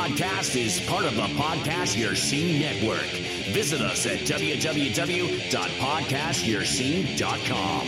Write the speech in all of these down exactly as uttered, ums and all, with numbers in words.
podcast is part of the Podcast Your Scene Network. Visit us at w w w dot podcast your scene dot com.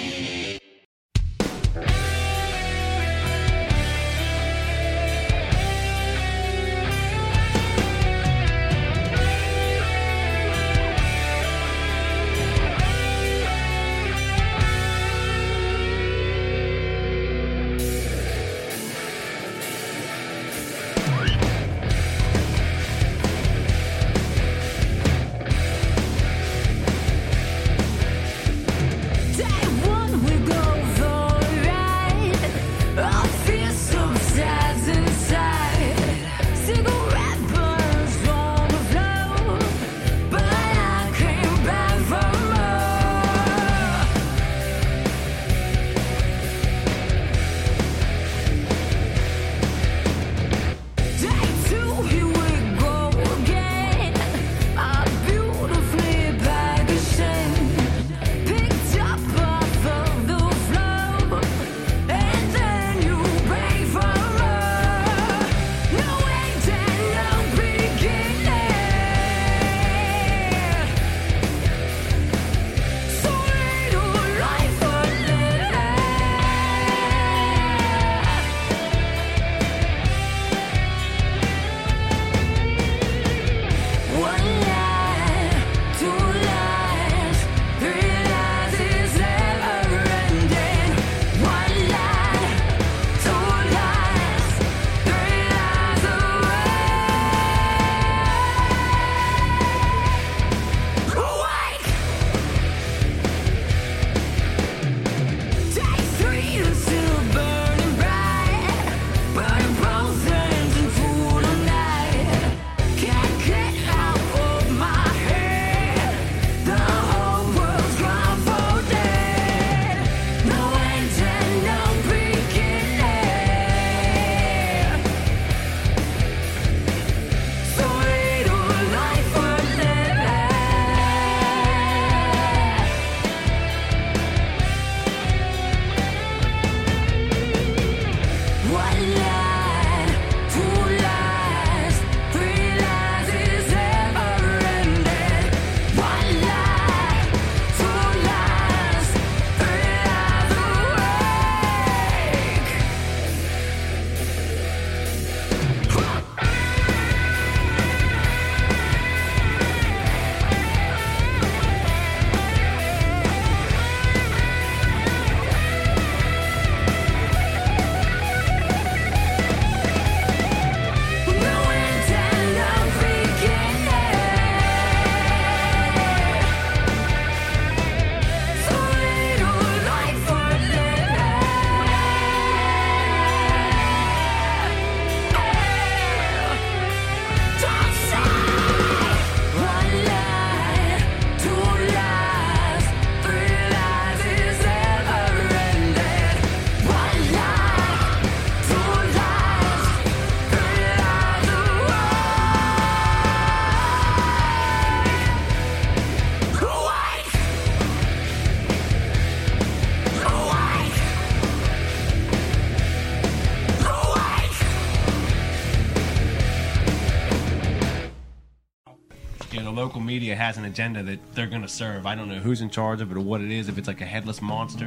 Local media has an agenda that they're going to serve. I don't know who's in charge of it or what it is, if it's like a headless monster.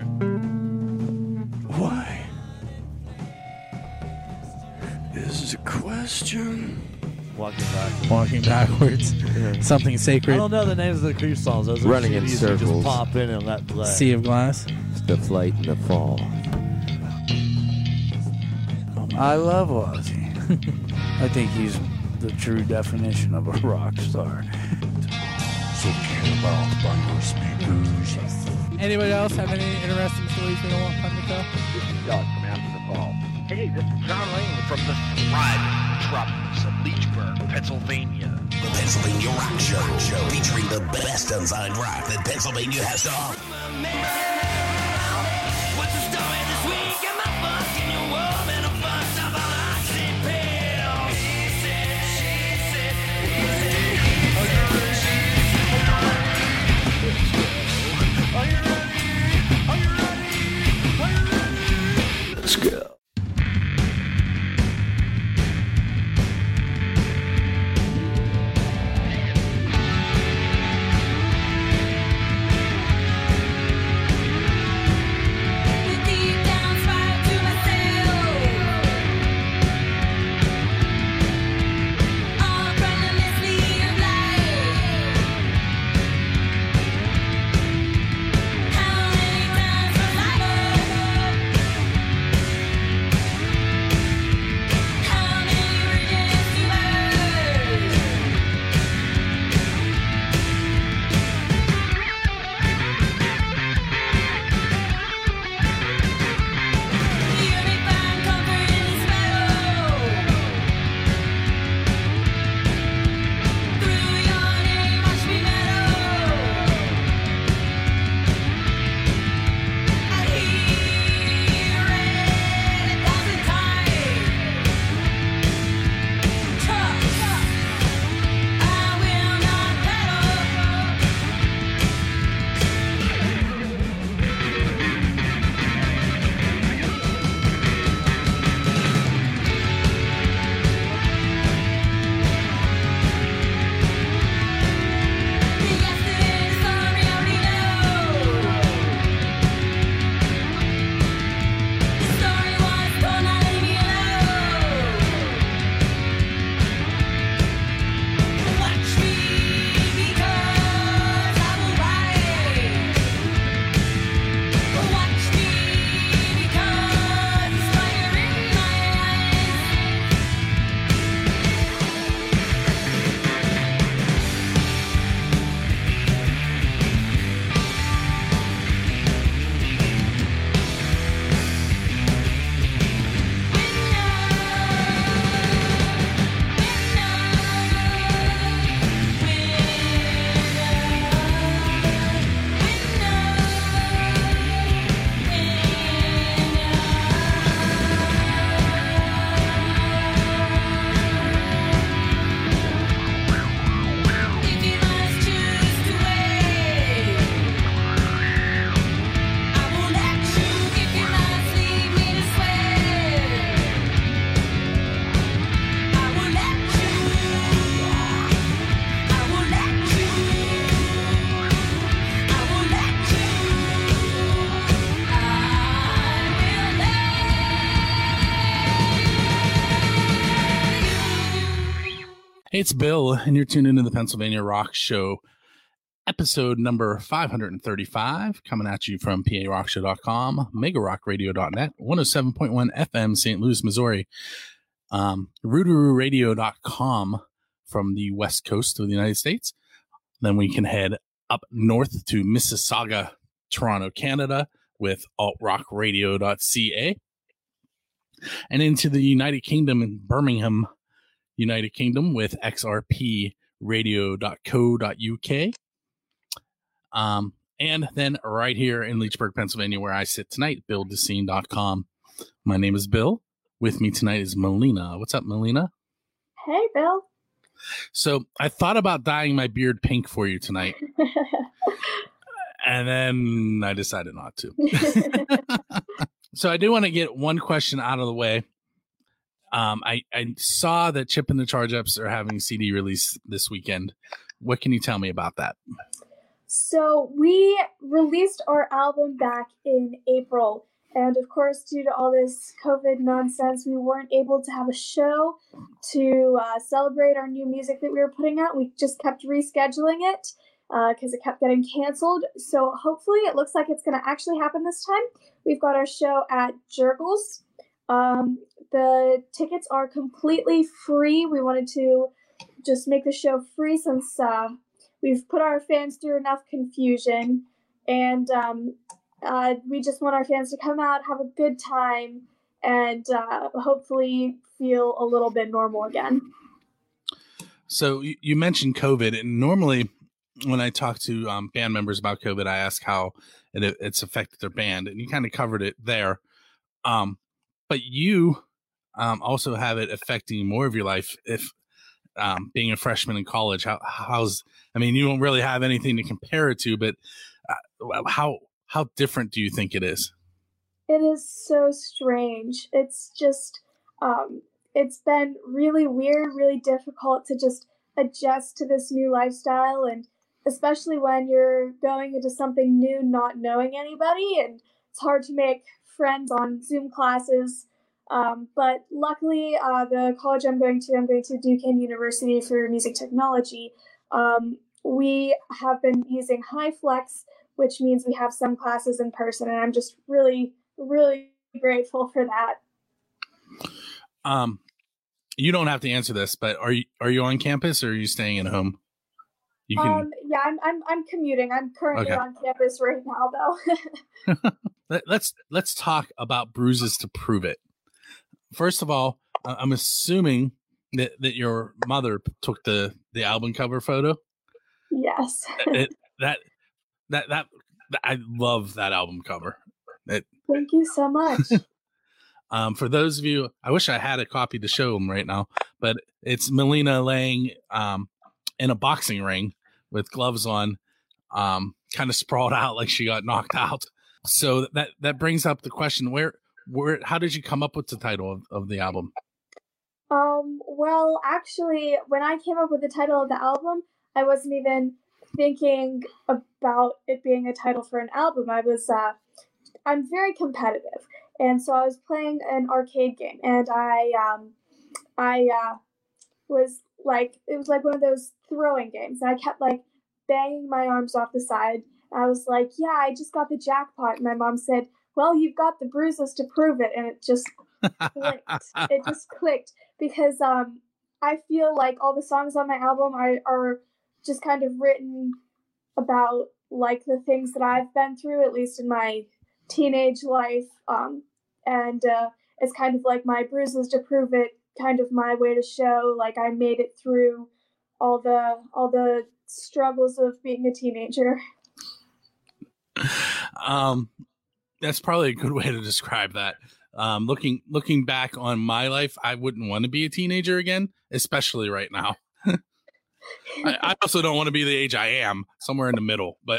Why? This is a question. Walking backwards. Walking backwards. Yeah. Something sacred. I don't know the names of the Creep songs. Those are Running in C Ds circles. You just pop in and let play. Sea of Glass. The flight and the fall. I love Ozzy. I think he's the true definition of a rock star. So about by your speakers. Anybody else have any interesting stories they don't want come to tell? This is Doug from After the Ball. Hey, this is John Lane from the thriving metropolis of Leechburg, Pennsylvania. The Pennsylvania Rock Show, show featuring the best unsigned rock that Pennsylvania has to offer. What's the story this week? Am I fucking your woman or fucked up on oxy pills? He said, she said, he said. Are you ready? Are you ready? Are you ready? Are you ready? Let's go. Hey, it's Bill, and you're tuned into the Pennsylvania Rock Show, episode number five thirty-five, coming at you from P A rock show dot com, mega rock radio dot net, one oh seven point one F M, Saint Louis, Missouri, um, rootaroo radio dot com from the west coast of the United States. Then we can head up north to Mississauga, Toronto, Canada, with alt rock radio dot c a, and into the United Kingdom in Birmingham, United Kingdom, with x r p radio dot co dot u k. Um, and then right here in Leechburg, Pennsylvania, where I sit tonight, build the scene dot com. My name is Bill. With me tonight is Melina. What's up, Melina? Hey, Bill. So I thought about dyeing my beard pink for you tonight. And then I decided not to. So I do want to get one question out of the way. Um, I, I saw that Chip and the Charge Ups are having a C D release this weekend. What can you tell me about that? So we released our album back in April. And of course, due to all this COVID nonsense, we weren't able to have a show to uh, celebrate our new music that we were putting out. We just kept rescheduling it because uh, it kept getting canceled. So hopefully it looks like it's going to actually happen this time. We've got our show at Jurgles. Um, the tickets are completely free. We wanted to just make the show free since uh, we've put our fans through enough confusion. And um, uh, we just want our fans to come out, have a good time, and uh, hopefully feel a little bit normal again. So you, you mentioned COVID, and normally when I talk to um, band members about COVID, I ask how it, it's affected their band, and you kind of covered it there. Um, but you um, also have it affecting more of your life. If um, being a freshman in college, how how's I mean, you don't really have anything to compare it to, but uh, how how different do you think it is? It is so strange. It's just um, it's been really weird, really difficult to just adjust to this new lifestyle, and especially when you're going into something new, not knowing anybody, and it's hard to make friends on Zoom classes. Um, but luckily, uh, the college I'm going to, I'm going to Duquesne University for music technology. Um, we have been using HyFlex, which means we have some classes in person, and I'm just really, really grateful for that. Um, you don't have to answer this, but are you are you on campus or are you staying at home? You can. Um, yeah, I'm I'm I'm commuting. I'm currently Okay. on campus right now, though. Let, let's let's talk about Bruises to Prove It. First of all, uh, I'm assuming that, that your mother took the, the album cover photo. Yes. It, that that that I love that album cover. It, Thank you so much. um, for those of you, I wish I had a copy to show them right now, but it's Melina laying um, in a boxing ring with gloves on, um, kind of sprawled out like she got knocked out. So that that brings up the question: where where how did you come up with the title of, of the album? Um, well, actually, when I came up with the title of the album, I wasn't even thinking about it being a title for an album. I was, uh, I'm very competitive. And so I was playing an arcade game, and I, um, I, uh, was like, it was like one of those throwing games. And I kept like banging my arms off the side. And I was like, yeah, I just got the jackpot. And my mom said, well, you've got the bruises to prove it. And it just clicked. It just clicked because, um, I feel like all the songs on my album are, are just kind of written about like the things that I've been through, at least in my teenage life. Um, and uh, it's kind of like my bruises to prove it, kind of my way to show like I made it through all the all the struggles of being a teenager. Um, that's probably a good way to describe that. Um, looking looking back on my life, I wouldn't want to be a teenager again, especially right now. I, I also don't want to be the age I am, somewhere in the middle. But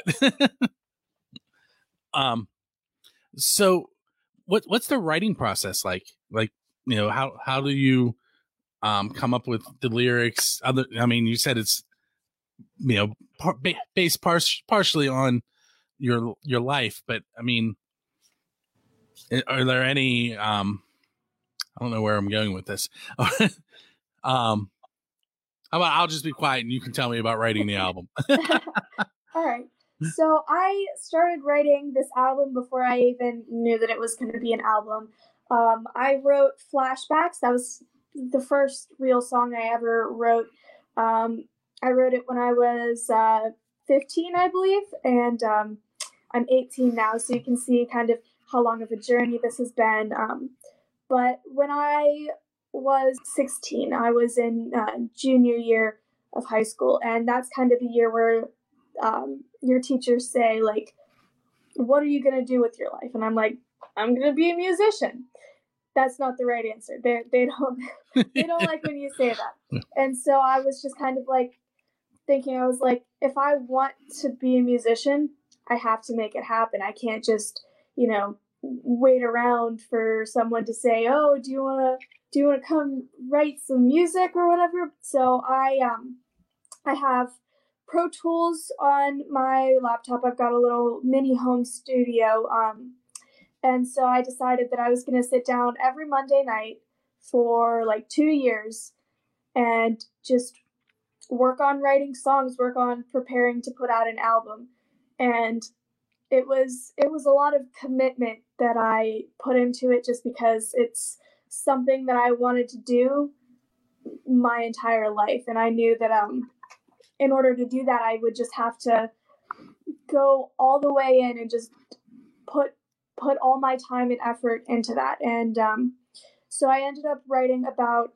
um, so what what's the writing process like? Like, you know, how how do you um come up with the lyrics? Other, I mean, you said it's, you know, par- based par- partially on your your life, but I mean, are there any um I don't know where I'm going with this. um How about I'll just be quiet and you can tell me about writing the album. All right. So I started writing this album before I even knew that it was going to be an album. Um, I wrote Flashbacks. That was the first real song I ever wrote. Um, I wrote it when I was uh, fifteen, I believe, and um, I'm eighteen now, so you can see kind of how long of a journey this has been. Um, but when I was sixteen, I was in uh, junior year of high school, and that's kind of the year where um, your teachers say, like, what are you going to do with your life? And I'm like, I'm going to be a musician. That's not the right answer. They they don't they don't like when you say that. And so I was just kind of like thinking, I was like, if I want to be a musician, I have to make it happen. I can't just, you know, wait around for someone to say, oh, do you want to do you want to come write some music or whatever? So I um I have Pro Tools on my laptop. I've got a little mini home studio. Um, and so I decided that I was going to sit down every Monday night for like two years and just work on writing songs, work on preparing to put out an album. And it was it was a lot of commitment that I put into it just because it's something that I wanted to do my entire life. And I knew that um in order to do that, I would just have to go all the way in and just put put all my time and effort into that. And um, so I ended up writing about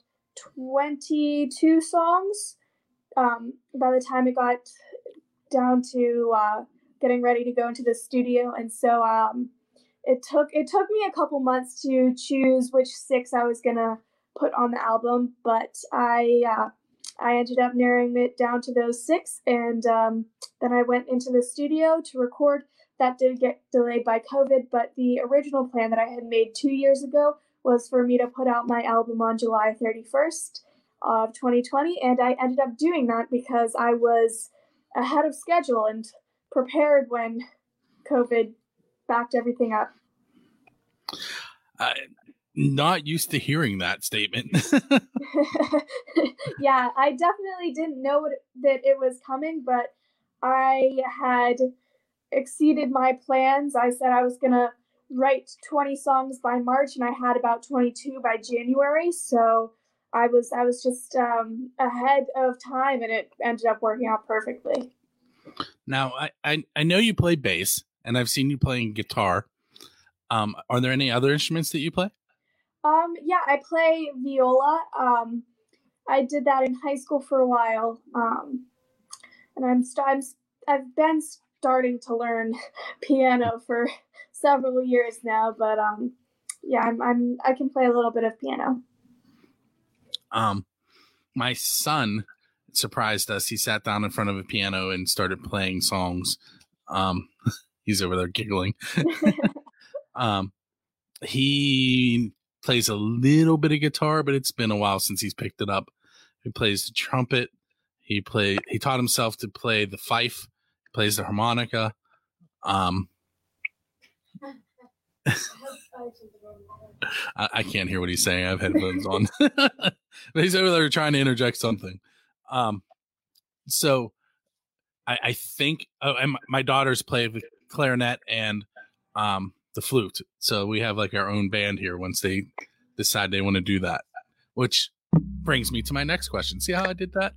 twenty-two songs um, by the time it got down to uh, getting ready to go into the studio. And so um, it took it took me a couple months to choose which six I was gonna put on the album, but I uh, I ended up narrowing it down to those six, and um, then I went into the studio to record. That did get delayed by COVID, but the original plan that I had made two years ago was for me to put out my album on July thirty-first of twenty twenty, and I ended up doing that because I was ahead of schedule and prepared when COVID backed everything up. I'm not used to hearing that statement. Yeah, I definitely didn't know what, that it was coming, but I had exceeded my plans. I said I was going to write twenty songs by March, and I had about twenty-two by January. So I was I was just um, ahead of time, and it ended up working out perfectly. Now, I, I, I know you play bass, and I've seen you playing guitar. Um, are there any other instruments that you play? Um, yeah, I play viola. Um, I did that in high school for a while, um, and I'm, st- I'm I've been starting to learn piano for several years now. But um, yeah, I'm, I'm I can play a little bit of piano. Um, my son surprised us. He sat down in front of a piano and started playing songs. Um, he's over there giggling. um, he plays a little bit of guitar, but it's been a while since he's picked it up. He plays the trumpet. He play. He taught himself to play the fife. He plays the harmonica. Um, I, I can't hear what he's saying. I have headphones on. But he's over there trying to interject something. Um, so I, I think oh, and my daughters play the clarinet and um, the flute. So we have like our own band here once they decide they want to do that, which brings me to my next question. See how I did that?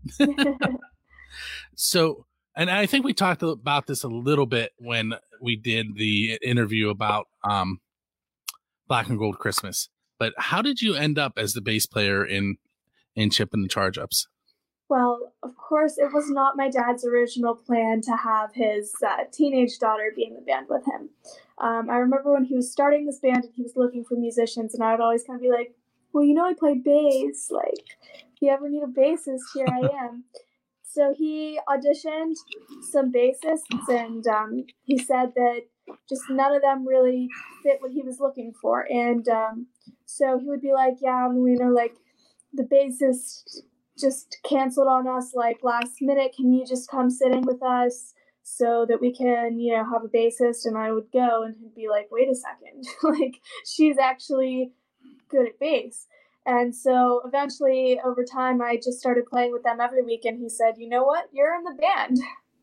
So, and I think we talked about this a little bit when we did the interview about um, Black and Gold Christmas, but how did you end up as the bass player in, in Chip and the Charge Ups? Well, of course, it was not my dad's original plan to have his uh, teenage daughter be in the band with him. Um, I remember when he was starting this band and he was looking for musicians, and I would always kind of be like, well, you know, I play bass. Like, if you ever need a bassist, here I am. So he auditioned some bassists, and um, he said that just none of them really fit what he was looking for. And um, so he would be like, yeah, you know, like, the bassist just canceled on us like last minute. Can you just come sit in with us so that we can, you know, have a bassist? And I would go, and he'd be like, wait a second, like, she's actually good at bass. And so eventually, over time, I just started playing with them every week. And he said, you know what? You're in the band.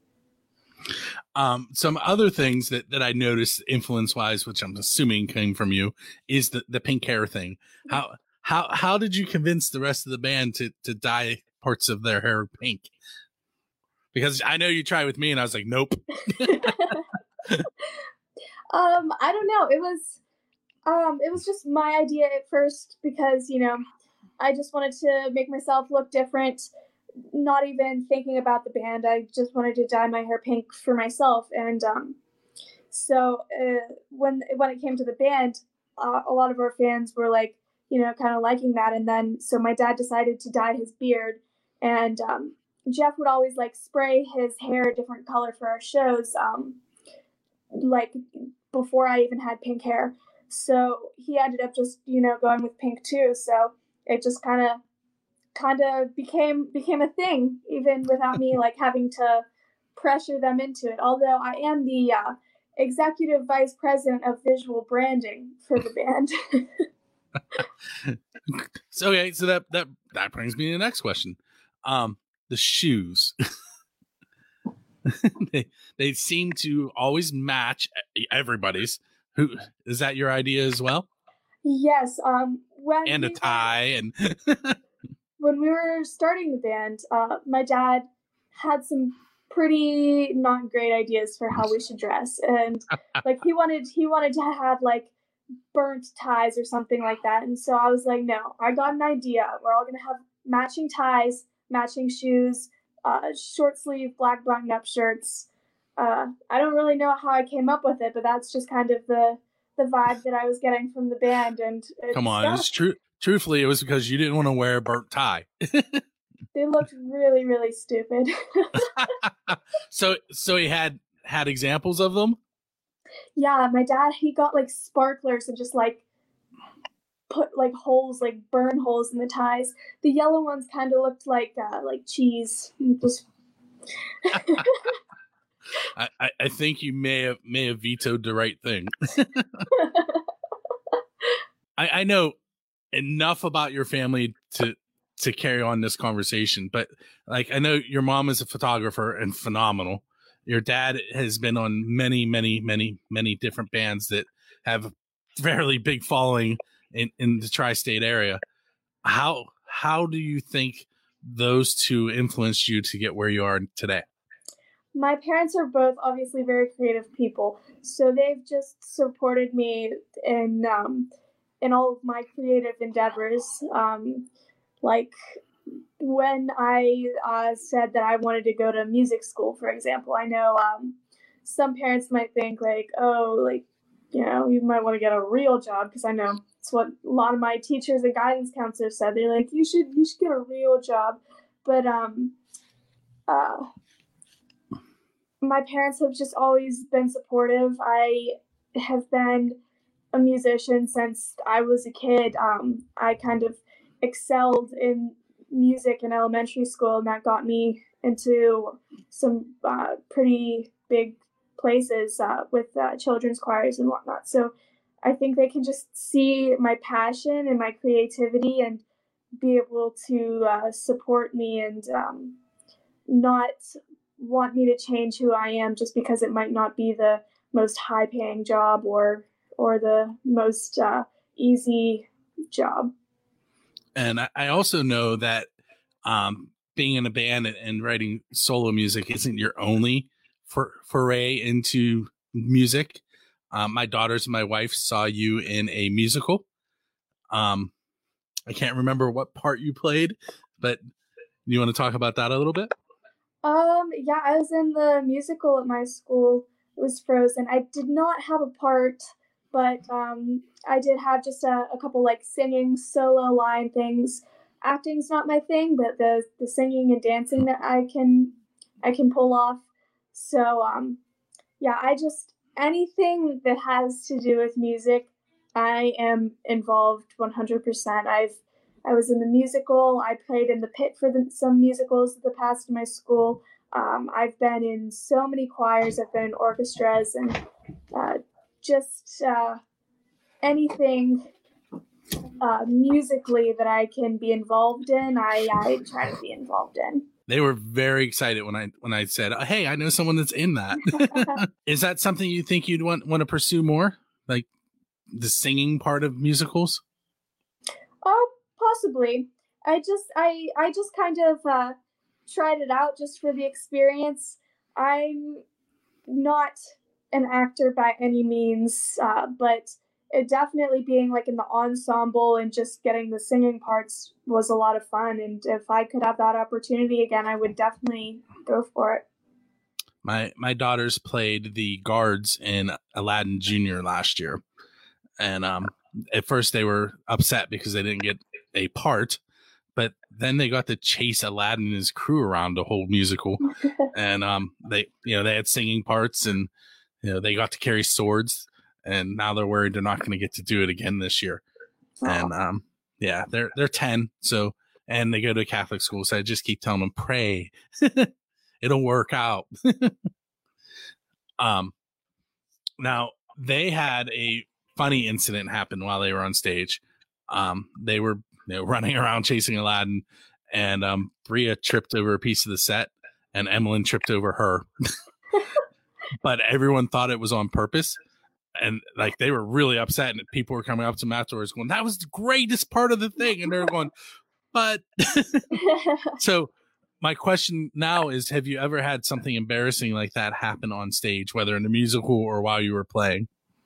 Um, some other things that, that I noticed influence wise, which I'm assuming came from you, is the, the pink hair thing. How how how did you convince the rest of the band to to dye parts of their hair pink? Because I know you tried with me, and I was like, nope. um, I don't know. It was um, it was just my idea at first because you know I just wanted to make myself look different. Not even thinking about the band. I just wanted to dye my hair pink for myself. And um, so uh, when when it came to the band, uh, a lot of our fans were like, you know, kind of liking that. And then so my dad decided to dye his beard. And um, Jeff would always like spray his hair a different color for our shows, um, like before I even had pink hair. So he ended up just, you know, going with pink too. So it just kind of kind of became became a thing, even without me like having to pressure them into it. Although I am the uh, executive vice president of visual branding for the band. So okay, so that that that brings me to the next question. Um, the shoes. they they seem to always match everybody's. Who is that? Your idea as well? Yes. Um. When and a we tie were, and. When we were starting the band, uh, my dad had some pretty not great ideas for how we should dress, and like he wanted he wanted to have like burnt ties or something like that. And so I was like, no, I got an idea. We're all gonna have matching ties, matching shoes, uh, short sleeve black button up shirts. Uh, I don't really know how I came up with it, but that's just kind of the the vibe that I was getting from the band. And it Come on, stuck. it's true. Truthfully, it was because you didn't want to wear a burnt tie. They looked really, really stupid. so, so he had had examples of them. Yeah, my dad, he got like sparklers and just like put like holes, like burn holes in the ties. The yellow ones kind of looked like uh, like cheese. Just I, I, I think you may have may have vetoed the right thing. I, I know enough about your family to to carry on this conversation, but like I know your mom is a photographer and phenomenal. Your dad has been on many, many, many, many different bands that have a fairly big following in, in the tri-state area. How how do you think those two influenced you to get where you are today? My parents are both obviously very creative people, so they've just supported me in um, in all of my creative endeavors. Um, like when I uh, said that I wanted to go to music school, for example, I know um, some parents might think like, oh, like, you know, you might want to get a real job, because I know it's what a lot of my teachers and guidance counselors said. They're like, you should you should get a real job. But um, uh, my parents have just always been supportive. I have been a musician since I was a kid. Um, I kind of excelled in music in elementary school, and that got me into some uh, pretty big places uh, with uh, children's choirs and whatnot. So I think they can just see my passion and my creativity and be able to uh, support me and um, not want me to change who I am just because it might not be the most high paying job or or the most uh, easy job. And I, I also know that um, being in a band and, and writing solo music isn't your only for, foray into music. Um, my daughters and my wife saw you in a musical. Um, I can't remember what part you played, but you want to talk about that a little bit? Um, yeah, I was in the musical at my school. It was Frozen. I did not have a part, but um, I did have just a, a couple like singing solo line things. Acting's not my thing, but the the singing and dancing that I can I can pull off. So um, yeah, I just anything that has to do with music, I am involved one hundred percent. I've I was in the musical. I played in the pit for the, some musicals the past in my school. Um, I've been in so many choirs. I've been in orchestras and uh, just uh, anything uh, musically that I can be involved in, I, I try to be involved in. They were very excited when I when I said, "Hey, I know someone that's in that." Is that something you think you'd want want to pursue more, like the singing part of musicals? Oh, possibly. I just I I just kind of uh, tried it out just for the experience. I'm not an actor by any means, uh, but it definitely being like in the ensemble and just getting the singing parts was a lot of fun. And if I could have that opportunity again, I would definitely go for it. My my daughters played the guards in Aladdin Junior last year, and um, at first they were upset because they didn't get a part, but then they got to chase Aladdin and his crew around the whole musical, and um, they you know they had singing parts, and you know they got to carry swords. And now they're worried they're not going to get to do it again this year. Oh. And um, yeah, they're they're ten, so and they go to a Catholic school, so I just keep telling them, pray, it'll work out. um, now they had a funny incident happen while they were on stage. Um, they were they were running around chasing Aladdin, and um, Bria tripped over a piece of the set, and Emmeline tripped over her. But everyone thought it was on purpose. And like they were really upset, and people were coming up to them afterwards going, "That was the greatest part of the thing." And they're going, but so my question now is, have you ever had something embarrassing like that happen on stage, whether in a musical or while you were playing?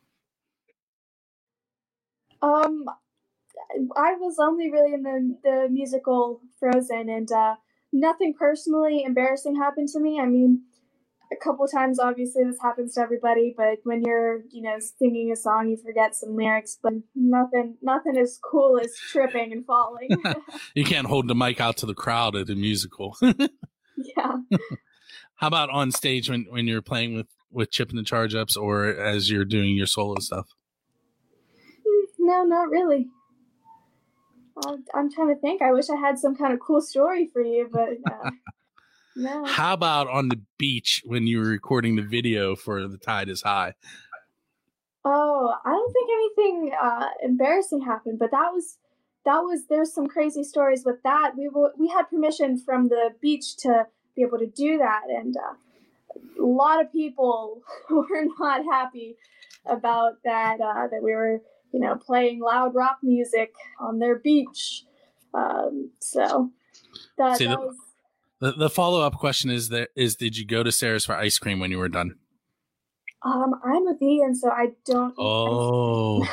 Um, I was only really in the, the musical Frozen, and uh, nothing personally embarrassing happened to me. I mean, a couple times, obviously, this happens to everybody, but when you're, you know, singing a song, you forget some lyrics, but nothing, nothing as cool as tripping and falling. You can't hold the mic out to the crowd at a musical. Yeah. How about on stage when, when you're playing with, with Chip and the Charge Ups, or as you're doing your solo stuff? No, not really. Uh, I'm trying to think. I wish I had some kind of cool story for you, but uh, no. How about on the beach when you were recording the video for The Tide is High? Oh, I don't think anything uh, embarrassing happened, but that was that was there's some crazy stories with that. We were, we had permission from the beach to be able to do that, and uh, a lot of people were not happy about that. Uh, that we were, you know, playing loud rock music on their beach. Um, so that, See, that the, was. The, the follow-up question is that is did you go to Sarah's for ice cream when you were done? Um, I'm a vegan, so I don't. Oh.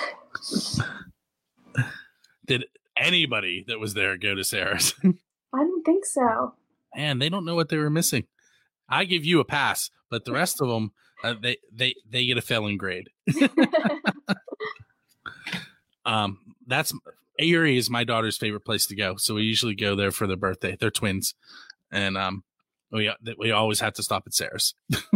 Did anybody that was there go to Sarah's? I don't think so. Man, they don't know what they were missing. I give you a pass, but the rest of them, uh, they they they get a failing grade. um, that's Erie is my daughter's favorite place to go, so we usually go there for their birthday. They're twins, and um, we we always have to stop at Sarah's.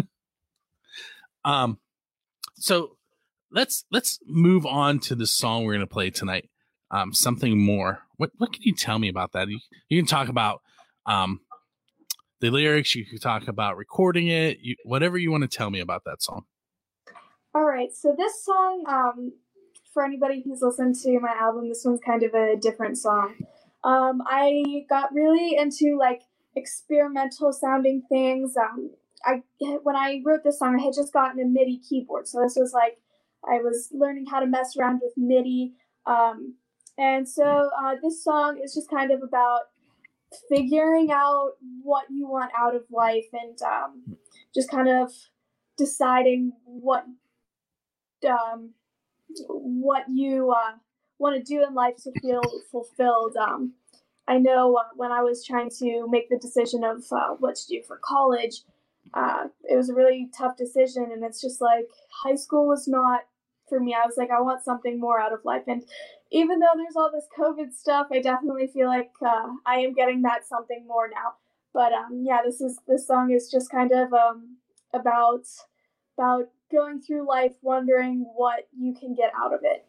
um, so let's let's move on to the song we're gonna play tonight. Um, something more. What what can you tell me about that? You, you can talk about um the lyrics. You can talk about recording it. You, whatever you want to tell me about that song. All right. So this song, um, for anybody who's listened to my album, this one's kind of a different song. Um, I got really into like experimental sounding things. Um, I when I wrote this song, I had just gotten a MIDI keyboard, so this was like I was learning how to mess around with MIDI. Um, and so uh, this song is just kind of about figuring out what you want out of life, and um, just kind of deciding what um, what you uh, want to do in life to feel fulfilled. Um, I know uh, when I was trying to make the decision of uh, what to do for college, uh, it was a really tough decision, and it's just like high school was not for me. I was like, I want something more out of life, and even though there's all this COVID stuff, I definitely feel like uh, I am getting that something more now. But um, yeah, this is this song is just kind of um, about about going through life, wondering what you can get out of it.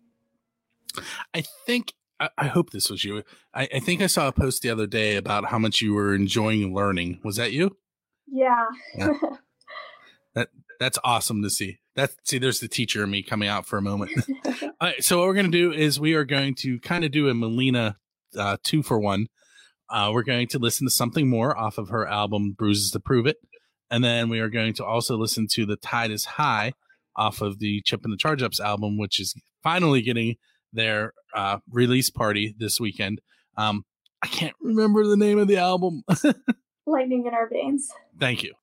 I think I, I hope this was you. I, I think I saw a post the other day about how much you were enjoying learning. Was that you? Yeah. Yeah. that that's awesome to see. That's see, there's the teacher in me coming out for a moment. All right, so what we're going to do is we are going to kind of do a Melina uh, two for one. Uh, we're going to listen to something more off of her album Bruises to Prove It. And then we are going to also listen to The Tide is High off of the Chip and the Charge Ups album, which is finally getting their uh, release party this weekend. Um, I can't remember the name of the album. Lightning in Our Veins. Thank you.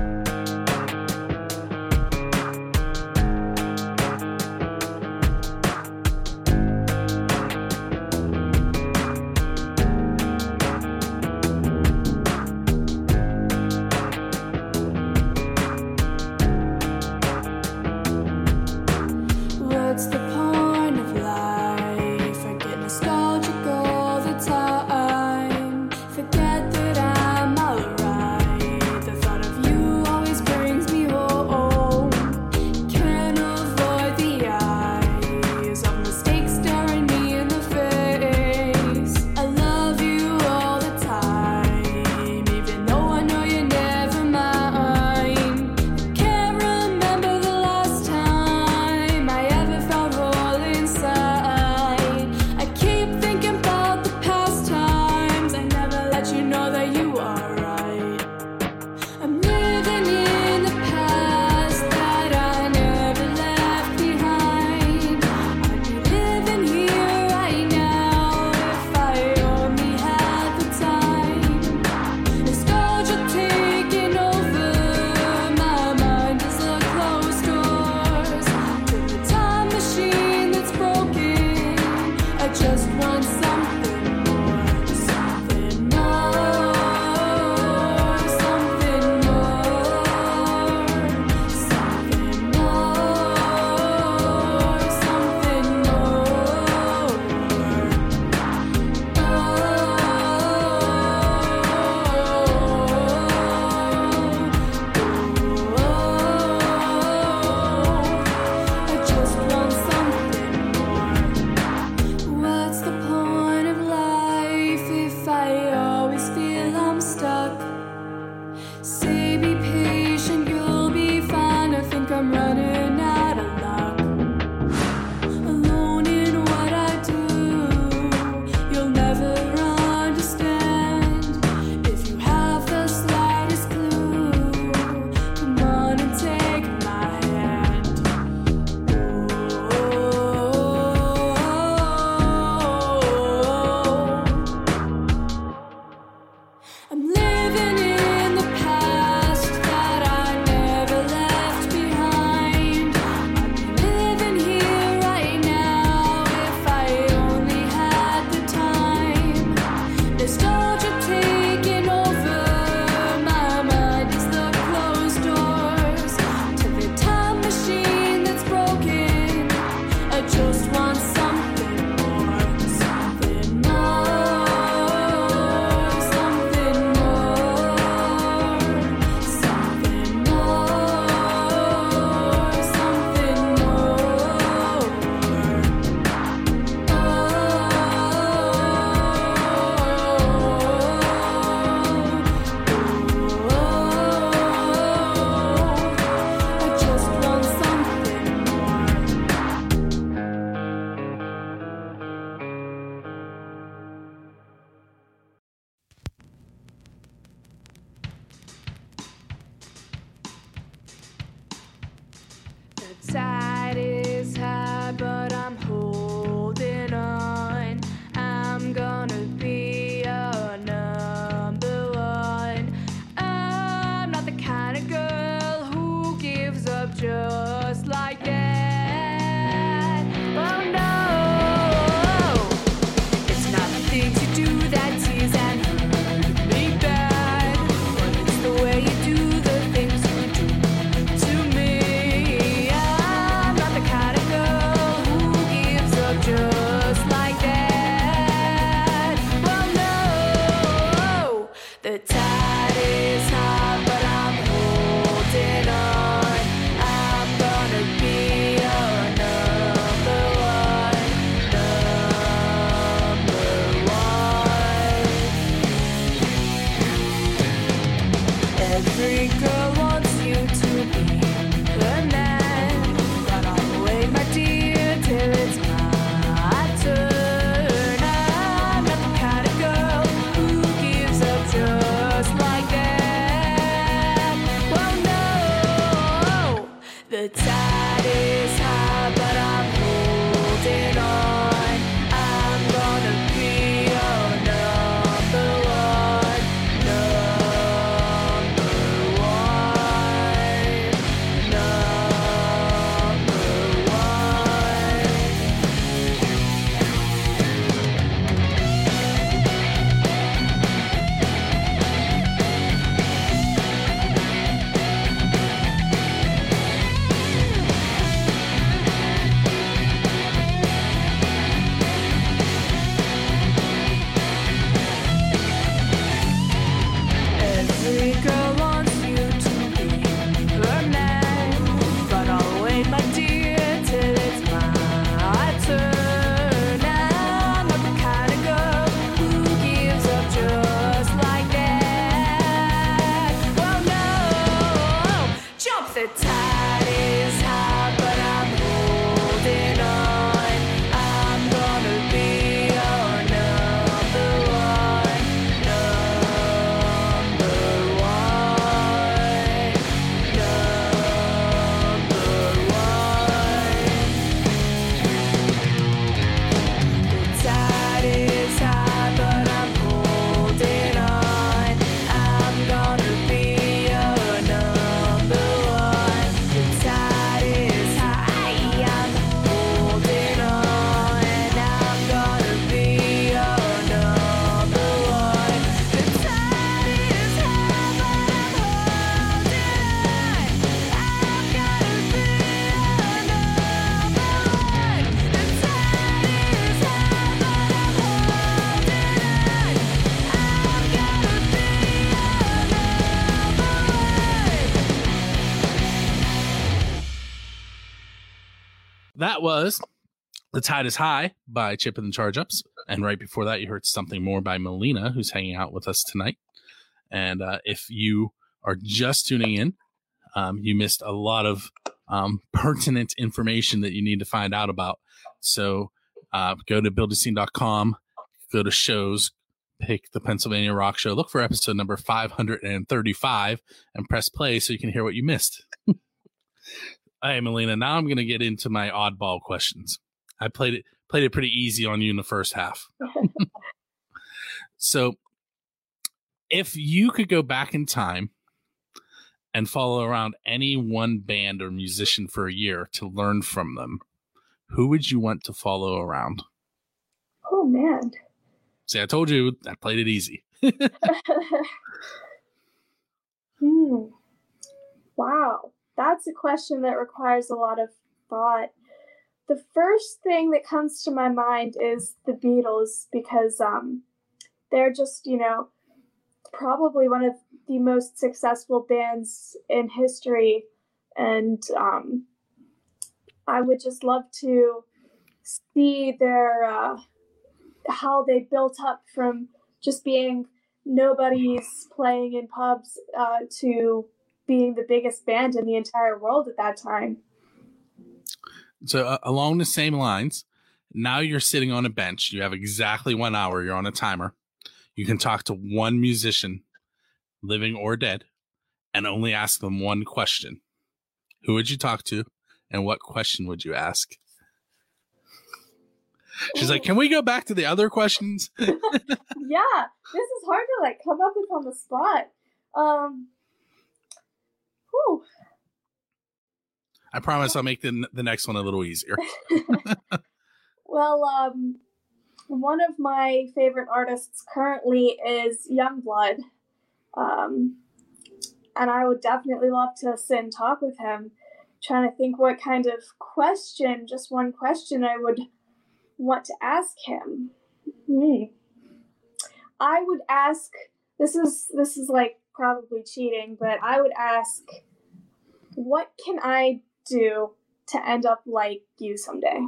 What's the point of life? I get nostalgic all the time. Forget that I'm alright. The thought that was The Tide is High by Chip and the Charge Ups. And right before that, you heard Something More by Melina, who's hanging out with us tonight. And uh, if you are just tuning in, um, you missed a lot of um, pertinent information that you need to find out about. So uh, go to build a scene dot com, go to shows, pick the Pennsylvania Rock Show, look for episode number five hundred thirty-five, and press play so you can hear what you missed. Hey, Melina, now I'm going to get into my oddball questions. I played it played it pretty easy on you in the first half. So if you could go back in time and follow around any one band or musician for a year to learn from them, who would you want to follow around? Oh, man. See, I told you I played it easy. hmm. Wow. That's a question that requires a lot of thought. The first thing that comes to my mind is the Beatles, because um, they're just, you know, probably one of the most successful bands in history. And um, I would just love to see their, uh, how they built up from just being nobodies playing in pubs uh, to being the biggest band in the entire world at that time. So uh, along the same lines, now you're sitting on a bench. You have exactly one hour. You're on a timer. You can talk to one musician, living or dead, and only ask them one question. Who would you talk to, and what question would you ask? She's like, can we go back to the other questions? Yeah, this is hard to like come up with on the spot. Um, whew. I promise I'll make the the next one a little easier. Well, um, one of my favorite artists currently is Youngblood. Um, and I would definitely love to sit and talk with him. Trying to think what kind of question, just one question I would want to ask him. Hmm. I would ask, this is, this is like probably cheating, but I would ask, what can I do to end up like you someday?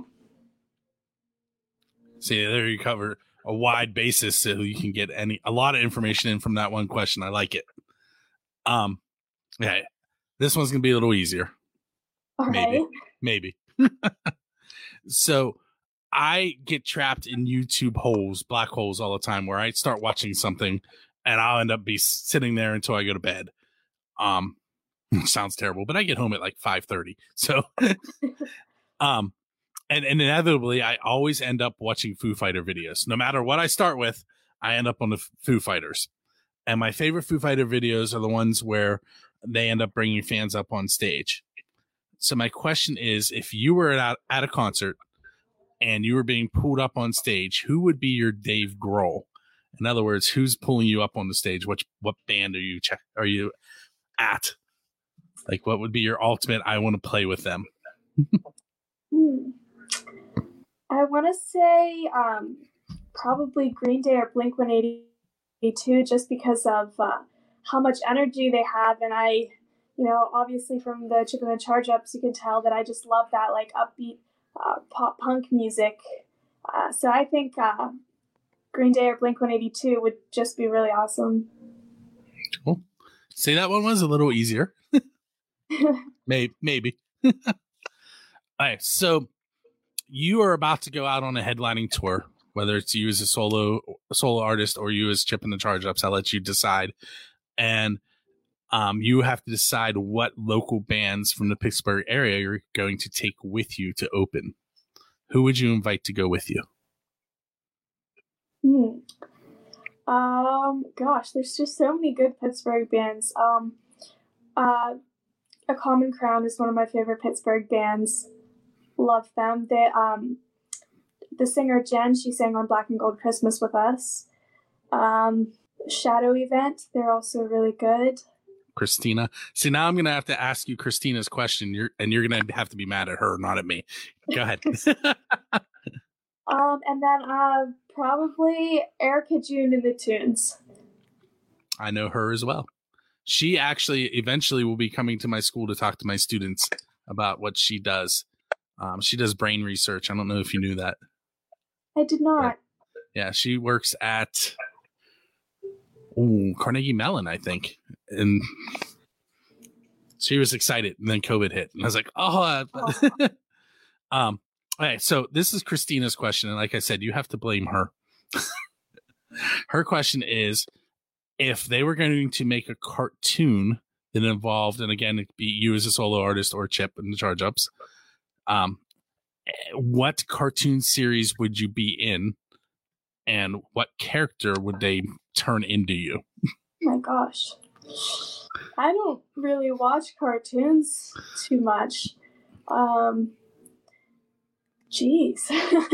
See, there you cover a wide basis so you can get any a lot of information in from that one question. I like it. Um, yeah, this one's gonna be a little easier. All maybe, right. maybe. So, I get trapped in YouTube holes, black holes, all the time, where I start watching something, and I'll end up be sitting there until I go to bed. Um, sounds terrible, but I get home at like five thirty. So, um. And, and inevitably, I always end up watching Foo Fighter videos. No matter what I start with, I end up on the Foo Fighters. And my favorite Foo Fighter videos are the ones where they end up bringing fans up on stage. So my question is, if you were at, at a concert and you were being pulled up on stage, who would be your Dave Grohl? In other words, who's pulling you up on the stage? Which, what band are you check, are you at? Like, what would be your ultimate, I want to play with them? Hmm. I want to say um, probably Green Day or Blink one eighty-two, just because of uh, how much energy they have. And I, you know, obviously from the Chip and the Charge Ups, you can tell that I just love that like upbeat uh, pop punk music. Uh, so I think uh, Green Day or Blink one eighty-two would just be really awesome. Cool. See, that one was a little easier. maybe. maybe. All right, so you are about to go out on a headlining tour, whether it's you as a solo a solo artist or you as Chip and the Charge Ups. I'll let you decide. And um, you have to decide what local bands from the Pittsburgh area you're going to take with you to open. Who would you invite to go with you? Hmm. Um, gosh, there's just so many good Pittsburgh bands. Um, uh, A Common Crown is one of my favorite Pittsburgh bands. Love them. They, um, the singer Jen, she sang on Black and Gold Christmas with us. Um, Shadow Event, they're also really good. Christina. See, now I'm going to have to ask you Christina's question, you're, and you're going to have to be mad at her, not at me. Go ahead. um, and then uh, probably Erica June in the Tunes. I know her as well. She actually eventually will be coming to my school to talk to my students about what she does. Um, she does brain research. I don't know if you knew that. I did not. Yeah, she works at ooh, Carnegie Mellon, I think. And she was excited, and then COVID hit. And I was like, oh. Uh, um, okay, so this is Christina's question. And like I said, you have to blame her. Her question is, if they were going to make a cartoon that involved, and again, it'd be you as a solo artist or Chip in the Charge Ups, um, what cartoon series would you be in, and what character would they turn into you? Oh my gosh. I don't really watch cartoons too much. Um, jeez.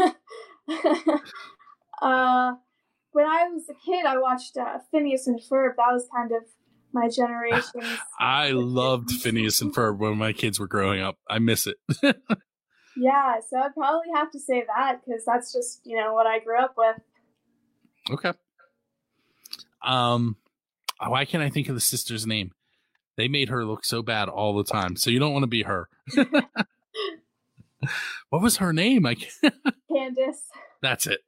uh, when I was a kid, I watched uh, Phineas and Ferb. That was kind of my generation's. I loved Phineas and Ferb when my kids were growing up. I miss it. Yeah, so I'd probably have to say that because that's just, you know, what I grew up with. Okay. Um, why can't I think of the sister's name? They made her look so bad all the time. So you don't want to be her. What was her name? I can't... Candace. That's it.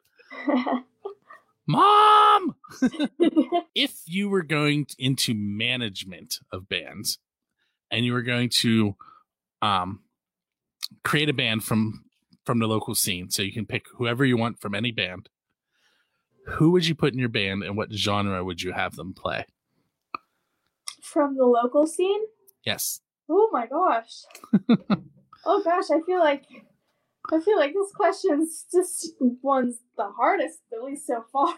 Mom! If you were going into management of bands and you were going to um, create a band from from the local scene, so you can pick whoever you want from any band, who would you put in your band and what genre would you have them play? From the local scene? Yes. Oh my gosh. Oh gosh, I feel like I feel like this question's just one's the hardest, at least so far.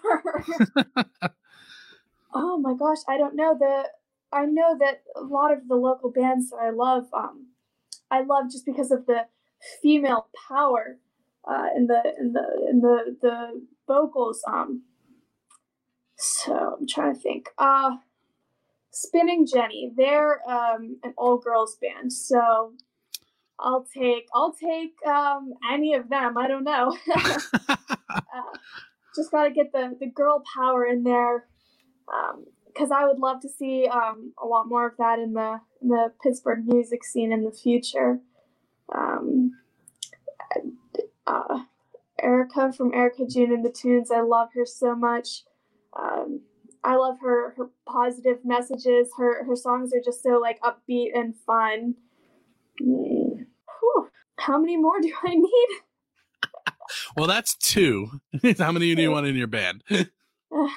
Oh my gosh, I don't know. The I know that a lot of the local bands that I love, um, I love just because of the female power uh, in the in the in the the vocals. Um, so I'm trying to think. Uh, Spinning Jenny, they're um, an all girls band, so I'll take I'll take um, any of them. I don't know. uh, just got to get the, the girl power in there, because um, I would love to see um, a lot more of that in the in the Pittsburgh music scene in the future. Um, uh, Erica from Erica June and the Tunes, I love her so much. Um, I love her her positive messages. Her her songs are just so like upbeat and fun. Mm. Whew. How many more do I need? Well, that's two. How many do you want in your band? um,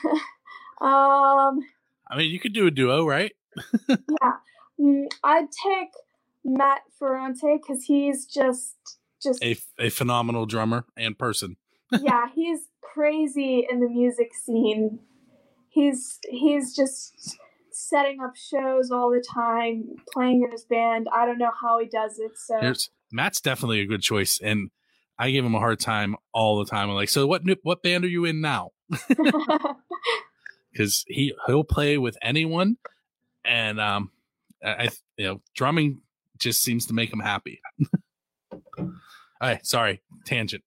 I mean, you could do a duo, right? Yeah, mm, I'd take Matt Ferrante because he's just just a a phenomenal drummer and person. Yeah, he's crazy in the music scene. He's he's just setting up shows all the time, playing in his band. I don't know how he does it. So Here's, Matt's definitely a good choice, and I give him a hard time all the time. I'm like, so what what band are you in now? Because he he'll play with anyone, and um, I you know drumming just seems to make him happy. All right, sorry, tangent.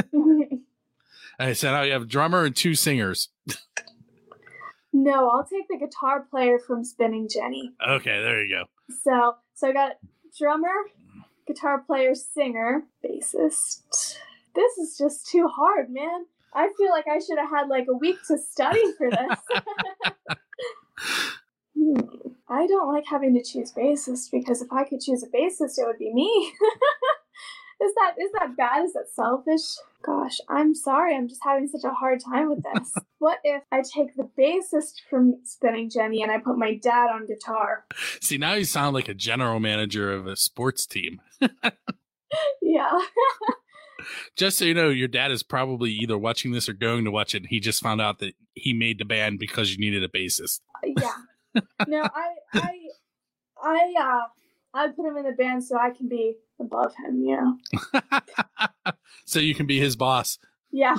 I said, oh, you have a drummer and two singers. No, I'll take the guitar player from Spinning Jenny. Okay, there you go. So, so I got drummer, guitar player, singer, bassist. This is just too hard, man. I feel like I should have had like a week to study for this. hmm. I don't like having to choose bassist because if I could choose a bassist, it would be me. Is that is that bad? Is that selfish? Gosh, I'm sorry. I'm just having such a hard time with this. What if I take the bassist from Spinning Jenny and I put my dad on guitar? See, now you sound like a general manager of a sports team. Yeah. Just so you know, your dad is probably either watching this or going to watch it. And he just found out that he made the band because you needed a bassist. Yeah. No, I, I, I, uh, I put him in the band so I can be above him, you know. So you can be his boss. Yeah.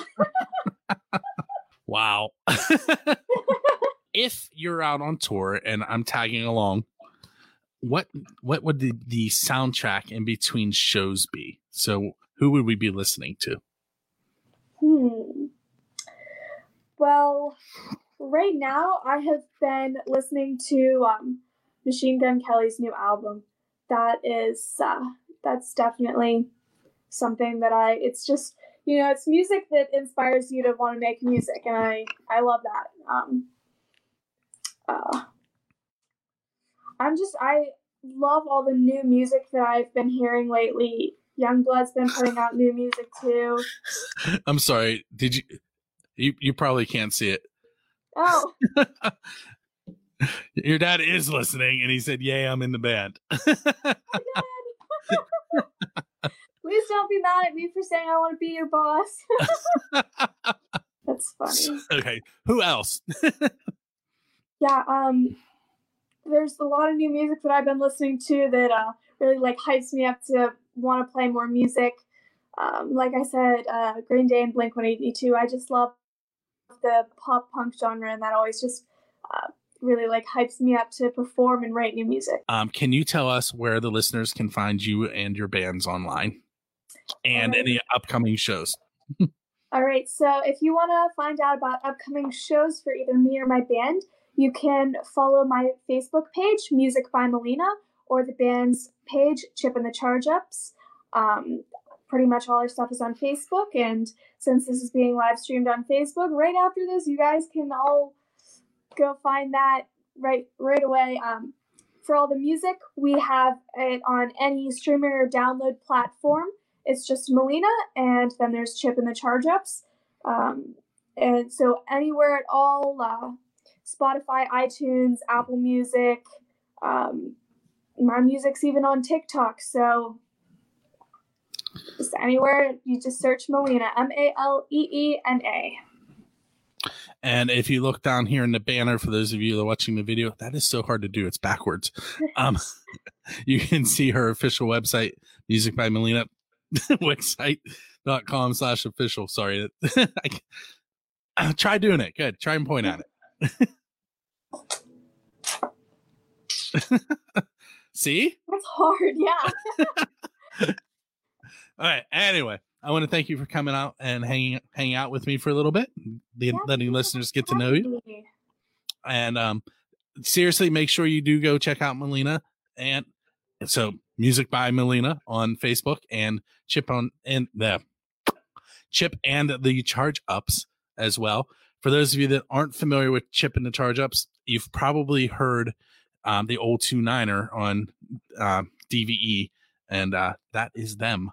Wow. If you're out on tour and I'm tagging along, what what would the, the soundtrack in between shows be? So who would we be listening to? Hmm. Well, right now I have been listening to um, Machine Gun Kelly's new album. That is, uh, that's definitely something that I, it's just, you know, it's music that inspires you to want to make music. And I, I love that. Um, uh, I'm just, I love all the new music that I've been hearing lately. Youngblood's been putting out new music too. I'm sorry. Did you, you, you probably can't see it. Oh. Your dad is listening, and he said, "Yay, I'm in the band." Please don't be mad at me for saying I want to be your boss. That's funny. Okay, who else? Yeah, um, there's a lot of new music that I've been listening to that uh, really like hypes me up to want to play more music. Um, like I said, uh, Green Day and Blink one eighty-two. I just love the pop punk genre, and that always just uh, really like hypes me up to perform and write new music. Um, can you tell us where the listeners can find you and your bands online, and Alright. any upcoming shows? All right, so if you want to find out about upcoming shows for either me or my band, you can follow my Facebook page, Music by Melina, or the band's page, Chip and the Charge Ups. Um, pretty much all our stuff is on Facebook, and since this is being live streamed on Facebook, right after this, you guys can all go find that right right away. Um, for all the music, we have it on any streaming or download platform. It's just Melina, and then there's Chip and the Charge Ups. Um, and so anywhere at all, uh, Spotify, iTunes, Apple Music, um, my music's even on TikTok, so just anywhere, you just search Melina, M A L E E N A. And if you look down here in the banner, for those of you that are watching the video, that is so hard to do. It's backwards. Um, you can see her official website, Music by Melina, wixsite.com slash official. Sorry. I, try doing it. Good. Try and point at it. See? That's hard, yeah. All right. Anyway, I want to thank you for coming out and hanging hanging out with me for a little bit, the, Yeah, letting thank listeners you get for to know you. having me. And um, seriously, make sure you do go check out Melina. And so, Music by Melina on Facebook, and Chip on and the Chip and the Charge Ups as well. For those of you that aren't familiar with Chip and the Charge Ups, you've probably heard um, the old two niner on uh, D V E, and uh, that is them.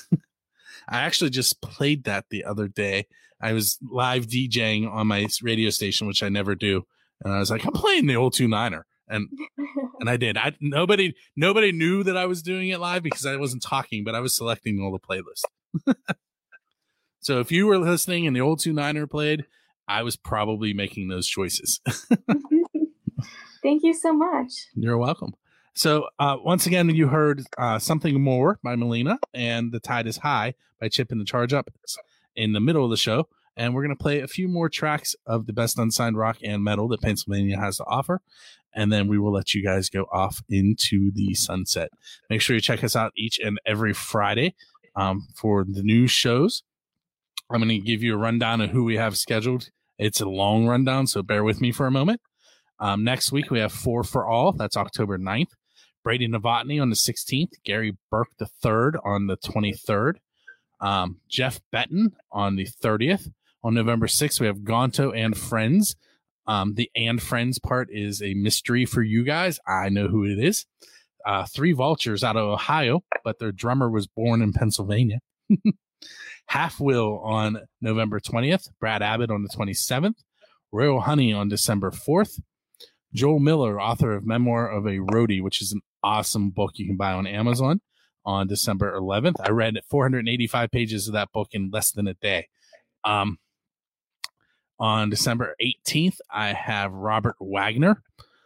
I actually just played that the other day. I was live DJing on my radio station, which I never do, and I was like, I'm playing the old two niner, and and I did. I nobody nobody knew that I was doing it live because I wasn't talking, but I was selecting all the playlist. So if you were listening and the old two niner played, I was probably making those choices. Thank you so much. You're welcome. So uh, once again, you heard uh, Something More by Melina and The Tide is High by Chip and the Charge Ups in the middle of the show. And we're going to play a few more tracks of the best unsigned rock and metal that Pennsylvania has to offer. And then we will let you guys go off into the sunset. Make sure you check us out each and every Friday um, for the new shows. I'm going to give you a rundown of who we have scheduled. It's a long rundown, so bear with me for a moment. Um, next week, we have Four for All. That's October ninth. Brady Novotny on the sixteenth. Gary Burke the third on the twenty-third. Um, Jeff Benton on the thirtieth. On November sixth, we have Gonto and Friends. Um, the and Friends part is a mystery for you guys. I know who it is. Uh, Three Vultures out of Ohio, but their drummer was born in Pennsylvania. Half Will on November twentieth. Brad Abbott on the twenty-seventh. Royal Honey on December fourth. Joel Miller, author of Memoir of a Roadie, which is an awesome book you can buy on Amazon, on December eleventh. I read four hundred eighty-five pages of that book in less than a day. Um, on December eighteenth, I have Robert Wagner.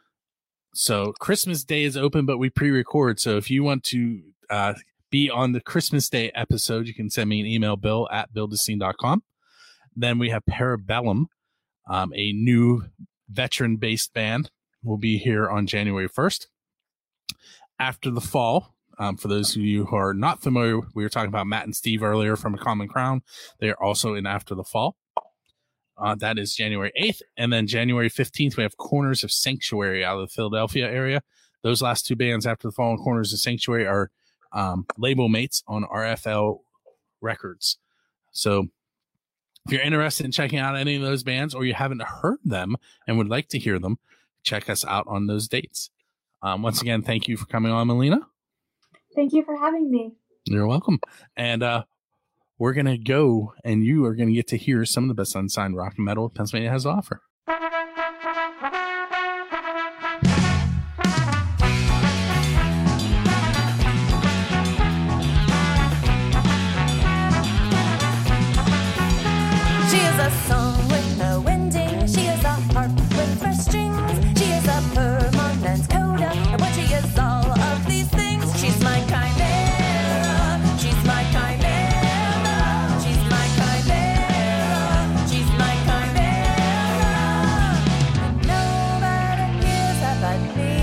So Christmas Day is open, but we pre-record. So if you want to uh, be on the Christmas Day episode, you can send me an email, bill at build a scene dot com. Then we have Parabellum, um, a new veteran-based band, will be here on January first. After the Fall, um, for those of you who are not familiar, we were talking about Matt and Steve earlier from A Common Crown. They are also in After the Fall. Uh, that is January eighth. And then January fifteenth, we have Corners of Sanctuary out of the Philadelphia area. Those last two bands, After the Fall and Corners of Sanctuary, are um, label mates on R F L Records. So if you're interested in checking out any of those bands, or you haven't heard them and would like to hear them, check us out on those dates. Um, once again, thank you for coming on, Melina. Thank you for having me. You're welcome. And uh, we're going to go, and you are going to get to hear some of the best unsigned rock and metal Pennsylvania has to offer. She is a song with no ending. She is a harp with fresh strings. She is a permanent coda. And when she is all of these things, she's my chimera. She's my chimera. She's my chimera. She's my chimera. And nobody hears her but me.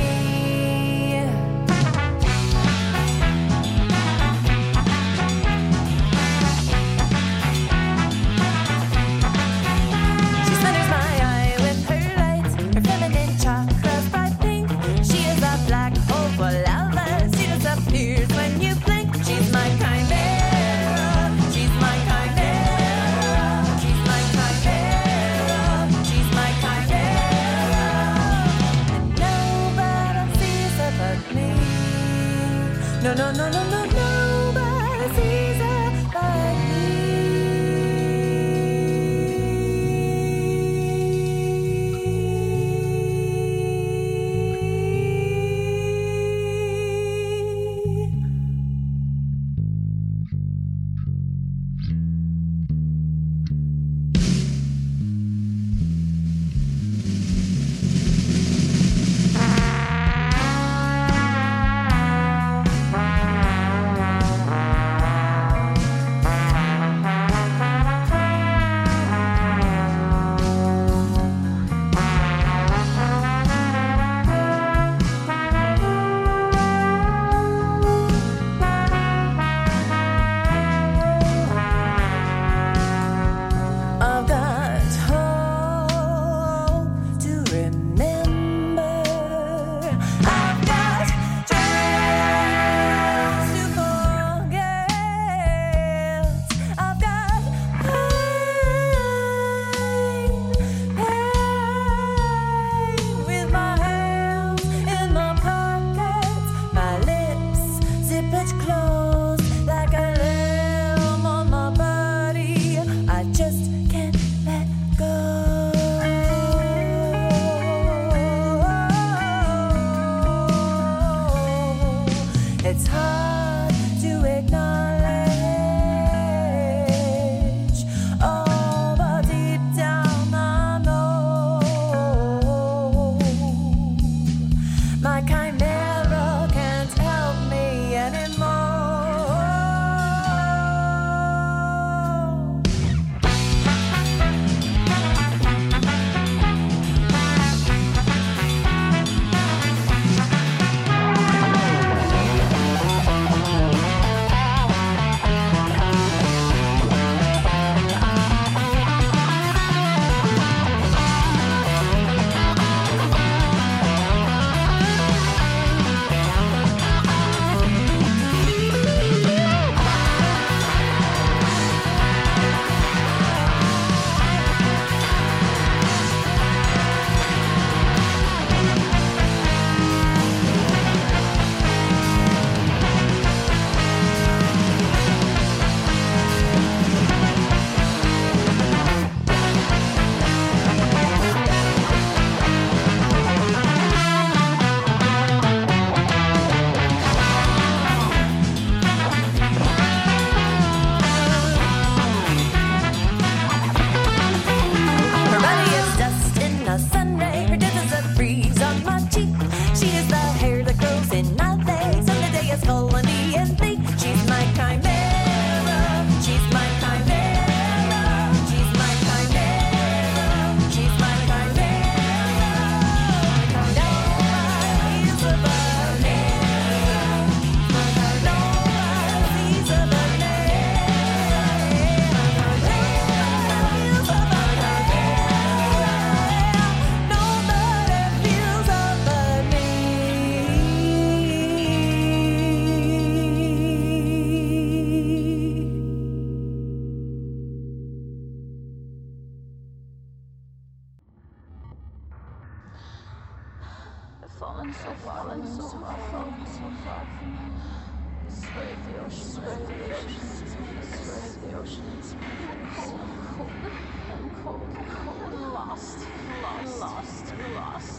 fallen so far, fallen so far from me, so far from me. Sway the ocean, sway the ocean, sway the ocean. Cold, cold, and cold, cold, and lost, lost, lost, lost.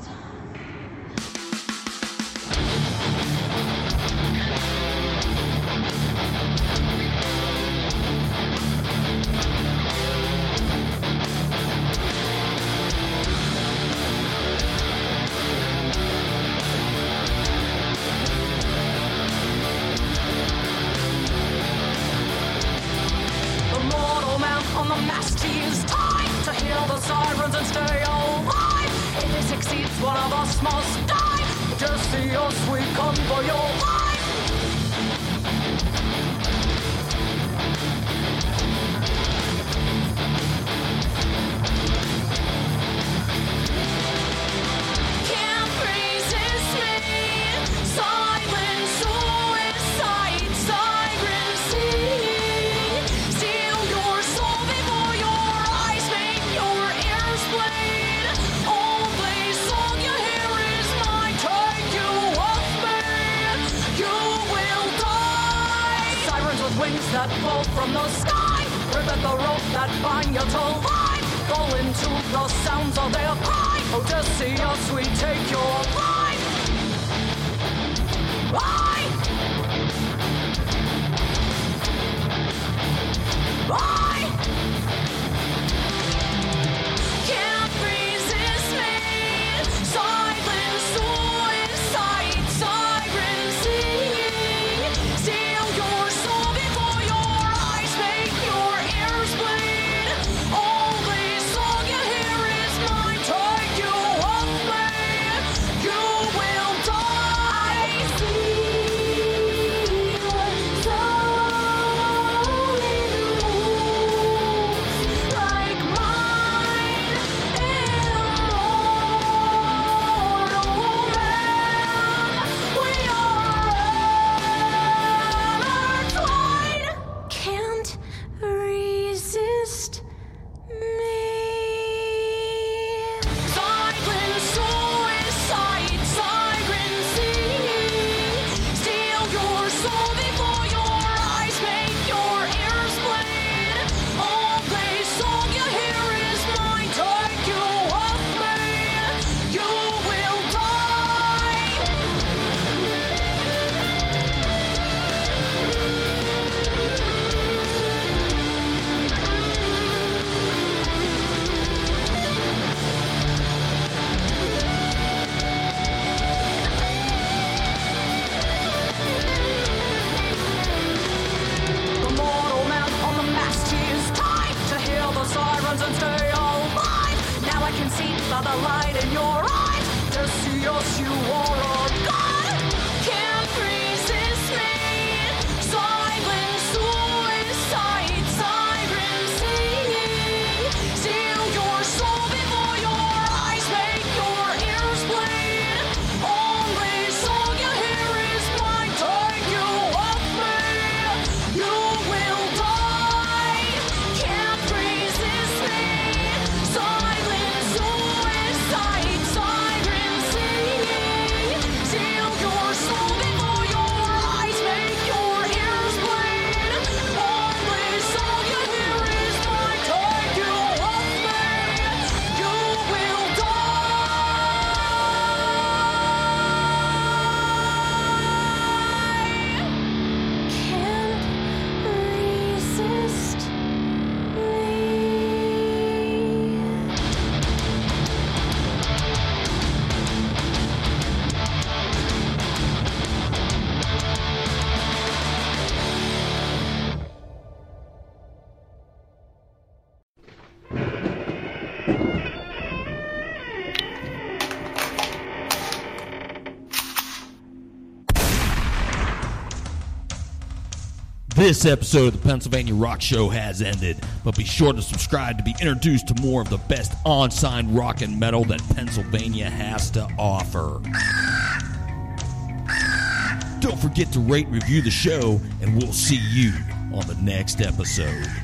On the mast he is tied to hear the sirens and stay alive. If he succeeds, one of us must die. Just see us, we come for your life. Can't resist me. Silent suicide, siren sing. Steal your soul before your eyes make your ears bleed. Only song you hear is mine. Take you off me, you will die. Sirens with wings that fall from the sky, rip at the rope that bind you to life. Fall into the sounds of their cry. Oh, just see us, we take your life. I I can't resist me. Silent suicide, siren sing. Steal your soul before your eyes make your ears bleed. Only song you hear is mine. Take you off me, you will die. See what's all in like mine, immortal man. We are intertwined. Can't resist me. Silent suicide, siren sing. Steal your soul before your eyes make your ears bleed. Only song you hear is mine. Take you off me, you will die. The mortal man on the mast, he is tied to hear the sirens and stay alive. Now I can see by the light in your eyes. To see us, you are a god. Can't resist me. Silent suicide, siren singing. Steal your soul before your eyes make your ears bleed. Only song you hear is mine. Take you off me, you will die. Can't resist me. Silent suicide, siren singing. Steal your soul before your eyes make your ears bleed. Only song you hear is mine. Take you off me, you will die. Can't resist me. This episode of the Pennsylvania Rock Show has ended, but be sure to subscribe to be introduced to more of the best on-sign rock and metal that Pennsylvania has to offer. Don't forget to rate, review the show, and we'll see you on the next episode.